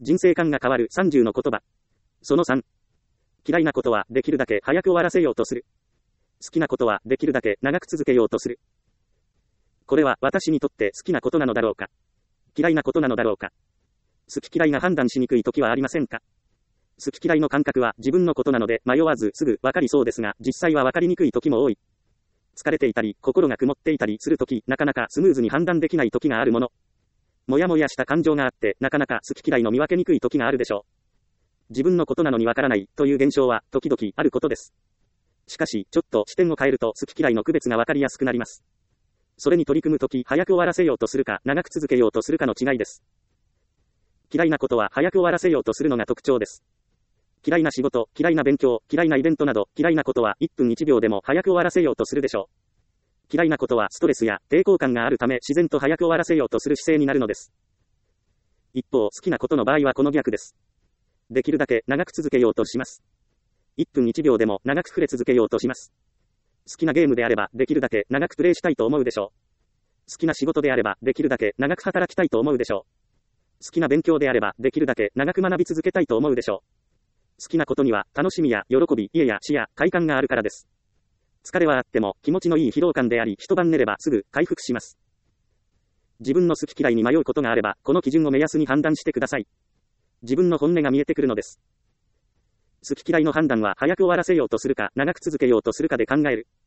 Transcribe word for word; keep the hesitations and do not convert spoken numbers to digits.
人生観が変わるさんじゅうの言葉。そのさん。嫌いなことはできるだけ早く終わらせようとする。好きなことはできるだけ長く続けようとする。これは私にとって好きなことなのだろうか。嫌いなことなのだろうか。好き嫌いが判断しにくい時はありませんか。好き嫌いの感覚は自分のことなので迷わずすぐわかりそうですが、実際はわかりにくい時も多い。疲れていたり、心が曇っていたりするとき、なかなかスムーズに判断できない時があるもの。もやもやした感情があって、なかなか好き嫌いの見分けにくい時があるでしょう。自分のことなのにわからないという現象は時々あることです。しかし、ちょっと視点を変えると好き嫌いの区別がわかりやすくなります。それに取り組むとき、早く終わらせようとするか、長く続けようとするかの違いです。嫌いなことは早く終わらせようとするのが特徴です。嫌いな仕事、嫌いな勉強、嫌いなイベントなど、嫌いなことはいっぷんいちびょうでも早く終わらせようとするでしょう。嫌いなことはストレスや抵抗感があるため自然と早く終わらせようとする姿勢になるのです。一方、好きなことの場合はこの逆です。できるだけ長く続けようとします。いっぷんいちびょうでも長く触れ続けようとします。好きなゲームであればできるだけ長くプレイしたいと思うでしょう。好きな仕事であればできるだけ長く働きたいと思うでしょう。好きな勉強であればできるだけ長く学び続けたいと思うでしょう。好きなことには楽しみや喜び、家や死や快感があるからです。疲れはあっても気持ちのいい疲労感であり、一晩寝ればすぐ回復します。自分の好き嫌いに迷うことがあれば、この基準を目安に判断してください。自分の本音が見えてくるのです。好き嫌いの判断は早く終わらせようとするか、長く続けようとするかで考える。